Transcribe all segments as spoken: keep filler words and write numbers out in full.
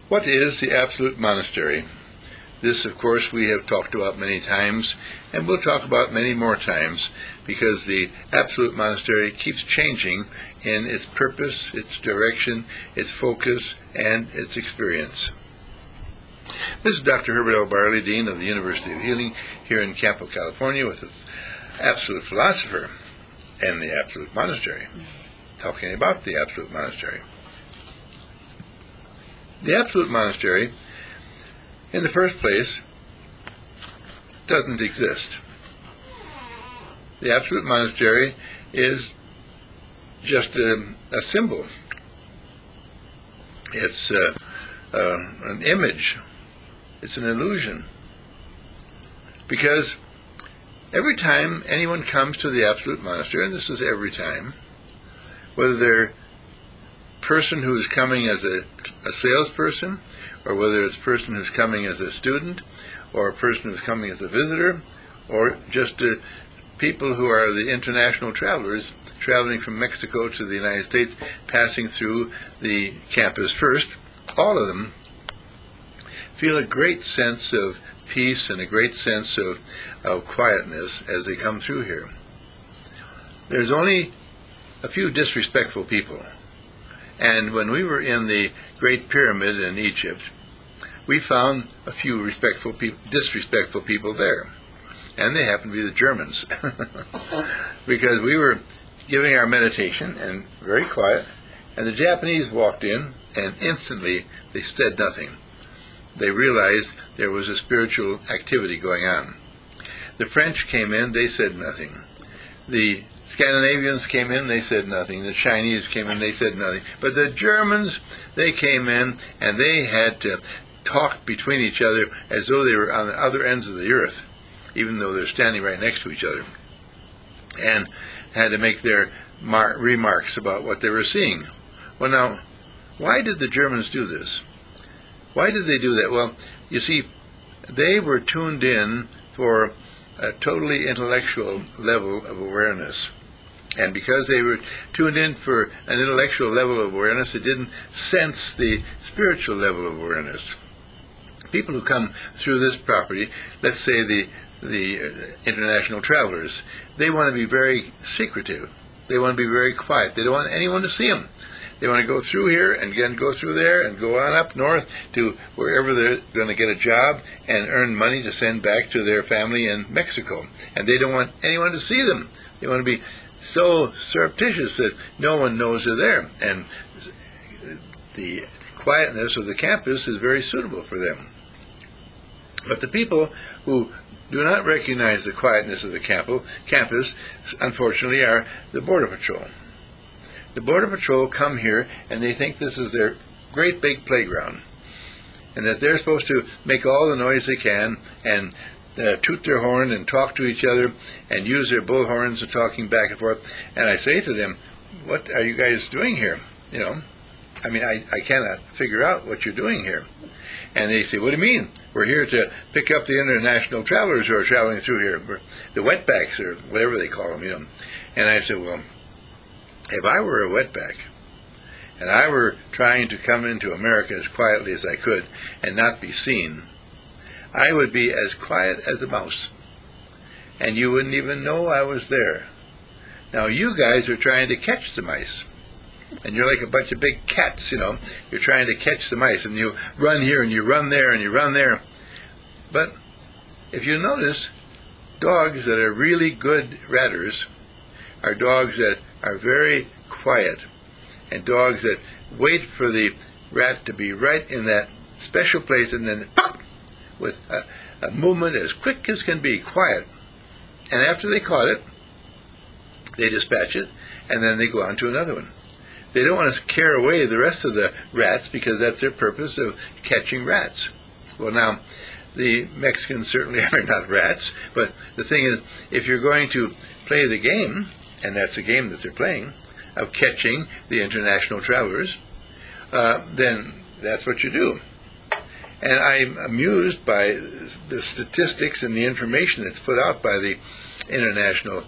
What is the Absolute Monastery? This, of course, we have talked about many times, and we'll talk about many more times, because the Absolute Monastery keeps changing in its purpose, its direction, its focus, and its experience. This is Doctor Herbert L. Barley, Dean of the University of Healing here in Campo, California, with the Absolute Philosopher and the Absolute Monastery, talking about the Absolute Monastery. The Absolute Monastery, in the first place, doesn't exist. The Absolute Monastery is just a, a symbol. It's uh, uh, an image. It's an illusion. Because every time anyone comes to the Absolute Monastery, and this is every time, whether they're person who is coming as a, a salesperson, or whether it's a person who's coming as a student, or a person who's coming as a visitor, or just uh, people who are the international travelers traveling from Mexico to the United States, passing through the campus first, all of them feel a great sense of peace and a great sense of, of quietness as they come through here. There's only a few disrespectful people. And when we were in the Great Pyramid in Egypt, we found a few respectful peop- disrespectful people there. And they happened to be the Germans. Because we were giving our meditation, and very quiet, and the Japanese walked in, and instantly they said nothing. They realized there was a spiritual activity going on. The French came in, they said nothing. The Scandinavians came in, they said nothing. The Chinese came in, they said nothing. But the Germans, they came in, and they had to talk between each other as though they were on the other ends of the earth, even though they're standing right next to each other, and had to make their mar- remarks about what they were seeing. Well, now, why did the Germans do this? Why did they do that? Well, you see, they were tuned in for a totally intellectual level of awareness. And because they were tuned in for an intellectual level of awareness, they didn't sense the spiritual level of awareness. People who come through this property, let's say the the international travelers, they want to be very secretive. They want to be very quiet. They don't want anyone to see them. They want to go through here and again go through there and go on up north to wherever they're going to get a job and earn money to send back to their family in Mexico. And they don't want anyone to see them. They want to be so surreptitious that no one knows they're there. And the quietness of the campus is very suitable for them. But the people who do not recognize the quietness of the campo, campus, unfortunately, are the Border Patrol. The Border Patrol come here and they think this is their great big playground, and that they're supposed to make all the noise they can and uh, toot their horn and talk to each other and use their bullhorns and talking back and forth. And I say to them, what are you guys doing here? You know, I mean, I, I cannot figure out what you're doing here. And they say, what do you mean? We're here to pick up the international travelers who are traveling through here, We're the wetbacks or whatever they call them, you know. And I said, well, if I were a wetback and I were trying to come into America as quietly as I could and not be seen, I would be as quiet as a mouse. And you wouldn't even know I was there. Now you guys are trying to catch the mice. And you're like a bunch of big cats, you know. You're trying to catch the mice, and you run here, and you run there, and you run there. But if you notice, dogs that are really good ratters are dogs that are very quiet, and dogs that wait for the rat to be right in that special place, and then pop, with a, a movement as quick as can be, quiet. And after they caught it, they dispatch it, and then they go on to another one. They don't want to scare away the rest of the rats because that's their purpose of catching rats. Well, now, the Mexicans certainly are not rats, but the thing is, if you're going to play the game, and that's a game that they're playing, of catching the international travelers, uh, then that's what you do. And I'm amused by the statistics and the information that's put out by the international,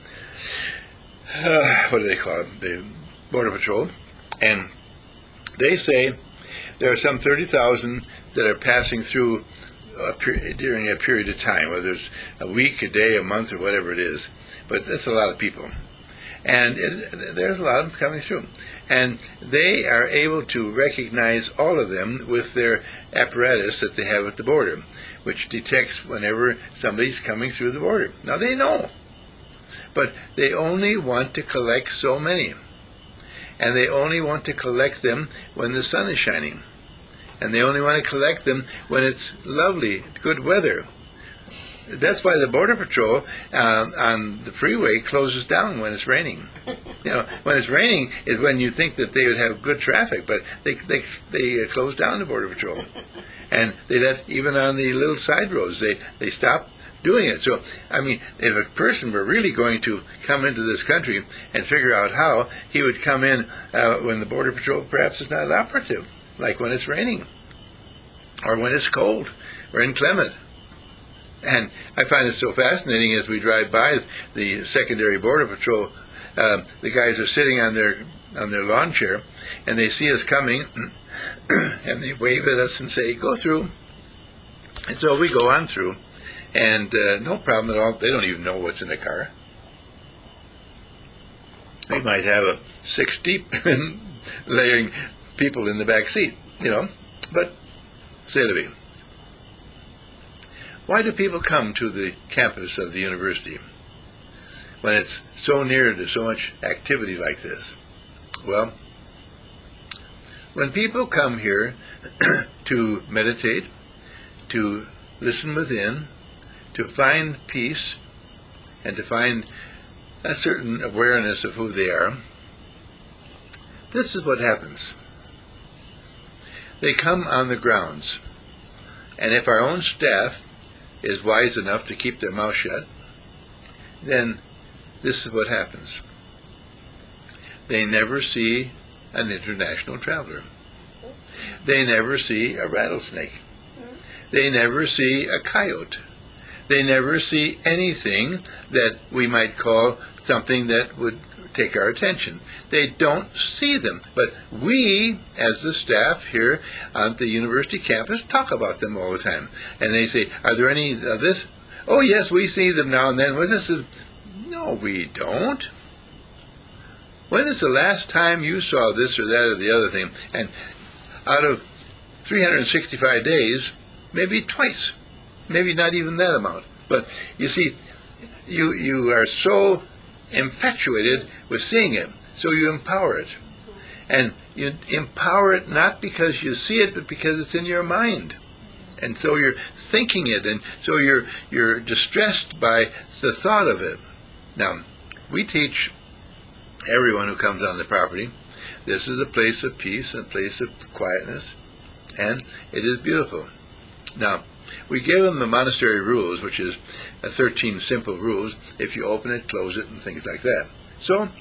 uh, what do they call it, the Border Patrol. And they say there are some thirty thousand that are passing through a per- during a period of time, whether it's a week, a day, a month, or whatever it is. But that's a lot of people. And it, there's a lot of them coming through. And they are able to recognize all of them with their apparatus that they have at the border, which detects whenever somebody's coming through the border. Now they know, but they only want to collect so many. And they only want to collect them when the sun is shining. And they only want to collect them when it's lovely, good weather. That's why the Border Patrol uh, on the freeway closes down when it's raining. You know, when it's raining is when you think that they would have good traffic, but they they they uh, close down the Border Patrol, and they let even on the little side roads they they stop doing it. So I mean, if a person were really going to come into this country and figure out how, he would come in uh, when the Border Patrol perhaps is not operative, like when it's raining, or when it's cold, or inclement. And I find it so fascinating as we drive by the secondary Border Patrol. Uh, the guys are sitting on their on their lawn chair, and they see us coming, and they wave at us and say, "Go through." And so we go on through, and uh, no problem at all. They don't even know what's in the car. They might have a six deep layering people in the back seat, you know, but c'est la vie. Why do people come to the campus of the university when it's so near to so much activity like this? Well, when people come here to meditate, to listen within, to find peace, and to find a certain awareness of who they are, this is what happens. They come on the grounds, and if our own staff is wise enough to keep their mouth shut, then this is what happens. They never see an international traveler. They never see a rattlesnake. They never see a coyote. They never see anything that we might call something that would take our attention. They don't see them. But we, as the staff here on the university campus, talk about them all the time. And they say, are there any of this? Oh, yes, we see them now and then. Well, this is... No, we don't. When is the last time you saw this or that or the other thing? And out of three hundred sixty-five days, maybe twice. Maybe not even that amount. But you see, you you are so infatuated with seeing it, so you empower it. And you empower it not because you see it, but because it's in your mind. And so you're thinking it, and so you're you're distressed by the thought of it. Now, we teach everyone who comes on the property, this is a place of peace, a place of quietness, and it is beautiful. Now, we give them the monastery rules, which is uh, thirteen simple rules. If you open it, close it, and things like that. So,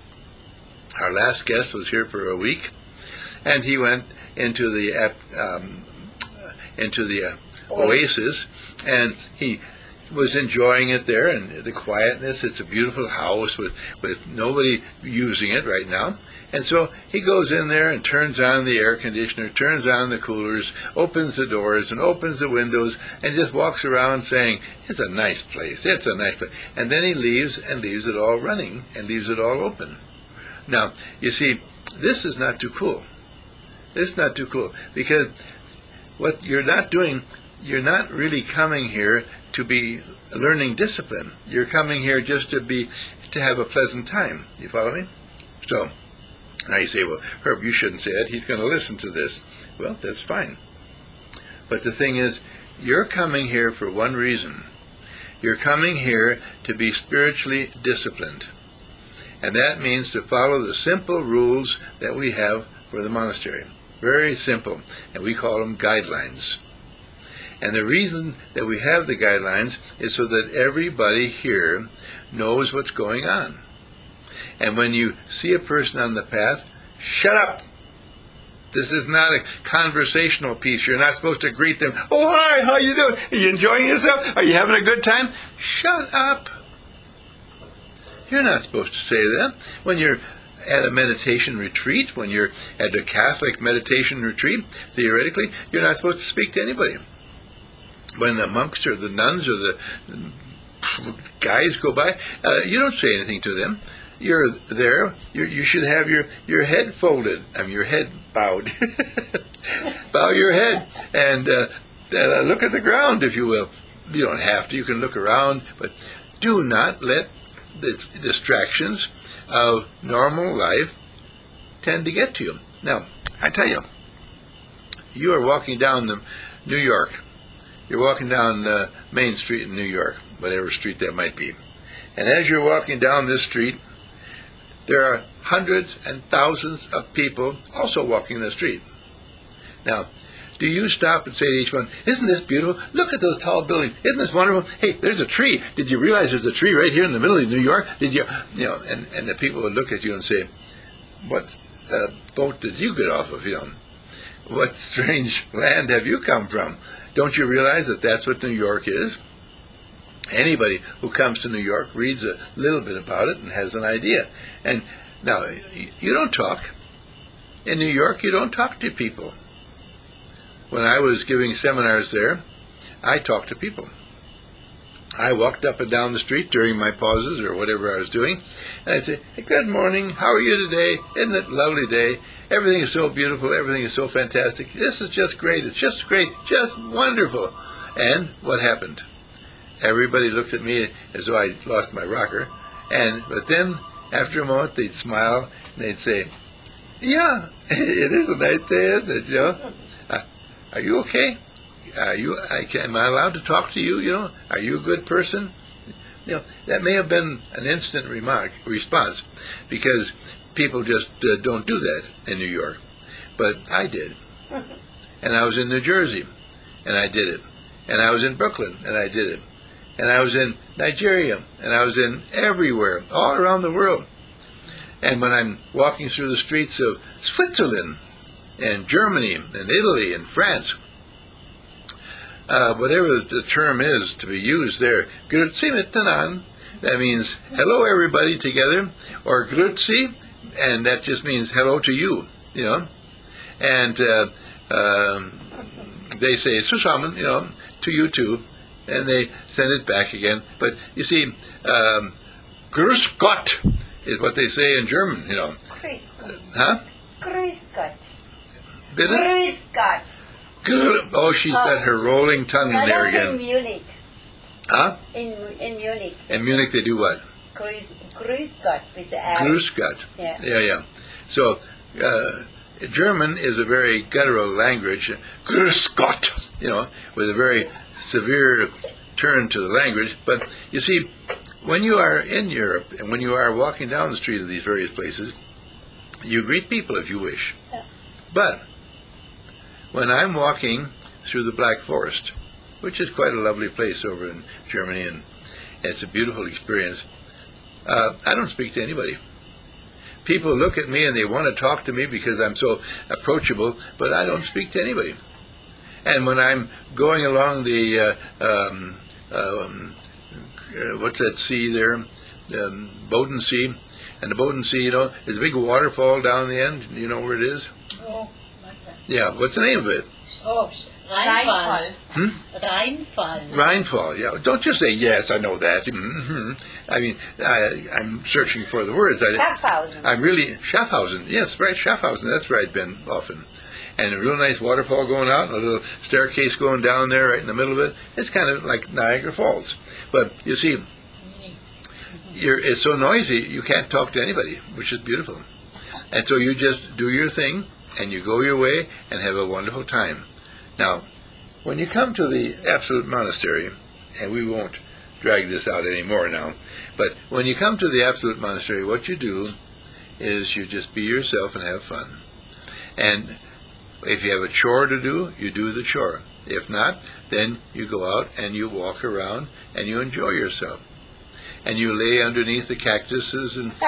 our last guest was here for a week, and he went into the um, into the uh, oasis, and he was enjoying it there, and the quietness. It's a beautiful house with, with nobody using it right now. And so he goes in there and turns on the air conditioner, turns on the coolers, opens the doors and opens the windows, and just walks around saying, it's a nice place, it's a nice place. And then he leaves and leaves it all running and leaves it all open. Now, you see, this is not too cool. This is not too cool, because what you're not doing, you're not really coming here to be learning discipline. You're coming here just to be, to have a pleasant time. You follow me? So, now you say, well, Herb, you shouldn't say that. He's going to listen to this. Well, that's fine. But the thing is, you're coming here for one reason. You're coming here to be spiritually disciplined. And that means to follow the simple rules that we have for the monastery. Very simple. And we call them guidelines. And the reason that we have the guidelines is so that everybody here knows what's going on. And when you see a person on the path, shut up. This is not a conversational piece. You're not supposed to greet them. Oh, hi, how you doing? Are you enjoying yourself? Are you having a good time? Shut up. You're not supposed to say that. When you're at a meditation retreat, when you're at a Catholic meditation retreat, theoretically, you're not supposed to speak to anybody. When the monks or the nuns or the guys go by, uh, you don't say anything to them. You're there. You're, you should have your, your head folded. I mean, your head bowed. Bow your head and uh, uh, look at the ground, if you will. You don't have to. You can look around, but do not let the distractions of normal life tend to get to you. Now, I tell you, you are walking down the New York. You're walking down uh, Main Street in New York, whatever street that might be. And as you're walking down this street, there are hundreds and thousands of people also walking the street. Now, do you stop and say to each one, isn't this beautiful? Look at those tall buildings. Isn't this wonderful? Hey, there's a tree. Did you realize there's a tree right here in the middle of New York? Did you, you know, and, and the people would look at you and say, what uh, boat did you get off of, you know? What strange land have you come from? Don't you realize that that's what New York is? Anybody who comes to New York reads a little bit about it and has an idea. And now, you don't talk. In New York, you don't talk to people. When I was giving seminars there, I talked to people. I walked up and down the street during my pauses or whatever I was doing, and I'd say, hey, good morning, how are you today? Isn't it a lovely day? Everything is so beautiful, everything is so fantastic. This is just great, it's just great, just wonderful. And what happened? Everybody looked at me as though I lost my rocker, and but then after a moment they'd smile and they'd say, yeah, it is a nice day, isn't it, you know? Uh, are you okay? Are you, I can, am I allowed to talk to you, you know? Are you a good person? You know, that may have been an instant remark, response, because people just uh, don't do that in New York. But I did. And I was in New Jersey, and I did it. And I was in Brooklyn, and I did it. And I was in Nigeria, and I was in everywhere, all around the world. And when I'm walking through the streets of Switzerland, and Germany, and Italy, and France, uh, whatever the term is to be used there, Grüezi miteinander, that means hello everybody together, or Grüezi, and that just means hello to you, you know. And uh, um, they say zusammen, you know, to you too, and they send it back again. But you see, um, Grüß Gott is what they say in German, you know. Grüß Gott. Huh? Grüß Gott. Did it? Grüß Gott. Good. Oh, she's got her rolling tongue in there in again. Munich. Huh? In in Munich. In Munich they do what? Grüß, Grüß Gott with the R. Grüß Gott. Yeah. Yeah, yeah. So, uh, German is a very guttural language. Grüß Gott, you know, with a very severe turn to the language. But you see, when you are in Europe and when you are walking down the street of these various places, you greet people if you wish. Yeah. But when I'm walking through the Black Forest, which is quite a lovely place over in Germany, and it's a beautiful experience, uh, I don't speak to anybody. People look at me and they want to talk to me because I'm so approachable, but I don't speak to anybody. And when I'm going along the, uh, um, um, uh, what's that sea there, um, Bodensee, and the Bodensee, you know, there's a big waterfall down the end. You know where it is? Oh, okay. Yeah, what's the name of it? Oh, Rheinfall. Hmm? Rheinfall. Rheinfall, yeah. Don't just say, yes, I know that. Mm-hmm. I mean, I, I'm searching for the words. I, Schaffhausen. I'm really, Schaffhausen, yes, right, Schaffhausen, that's where I've been often. And a real nice waterfall going out, and a little staircase going down there right in the middle of it. It's kind of like Niagara Falls. But you see, you're, it's so noisy, you can't talk to anybody, which is beautiful. And so you just do your thing, and you go your way, and have a wonderful time. Now, when you come to the Absolute Monastery, and we won't drag this out anymore now, but when you come to the Absolute Monastery, what you do is you just be yourself and have fun. And if you have a chore to do, you do the chore. If not, then you go out and you walk around and you enjoy yourself. And you lay underneath the cactuses and,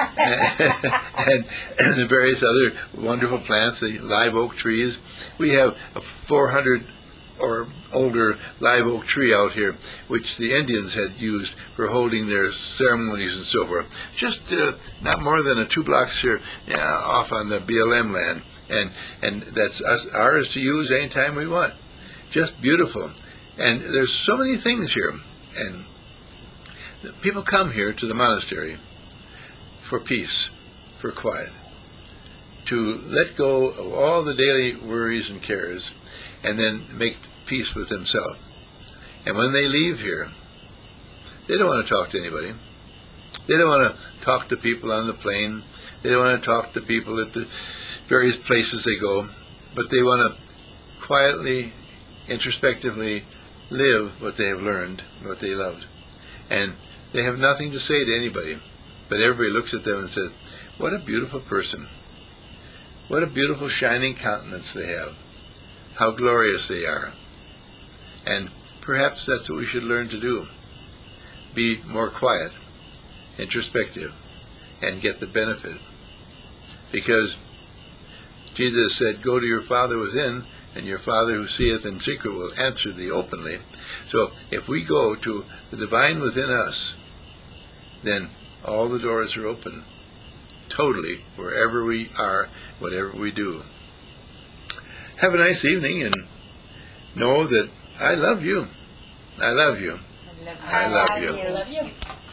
and, and the various other wonderful plants, the live oak trees. We have four hundred or older live oak tree out here, which the Indians had used for holding their ceremonies and so forth. Just uh, not more than a two blocks here yeah, off on the B L M land, and and that's us, ours to use anytime we want. Just beautiful, and there's so many things here, and people come here to the monastery for peace, for quiet, to let go of all the daily worries and cares, and then make peace with themselves. And when they leave here, they don't want to talk to anybody. They don't want to talk to people on the plane. They don't want to talk to people at the various places they go. But they want to quietly, introspectively live what they have learned, what they loved. And they have nothing to say to anybody. But everybody looks at them and says, what a beautiful person. What a beautiful shining countenance they have. How glorious they are. And perhaps that's what we should learn to do. Be more quiet, introspective, and get the benefit. Because Jesus said, go to your Father within, and your Father who seeth in secret will answer thee openly. So if we go to the divine within us, then all the doors are open, totally, wherever we are, whatever we do. Have a nice evening, and know that I love you. I love you. I love I love I you. you. I love you.